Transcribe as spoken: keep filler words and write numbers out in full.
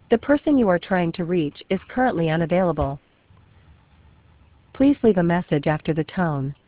The person you are trying to reach is currently unavailable. Please leave a message after the tone.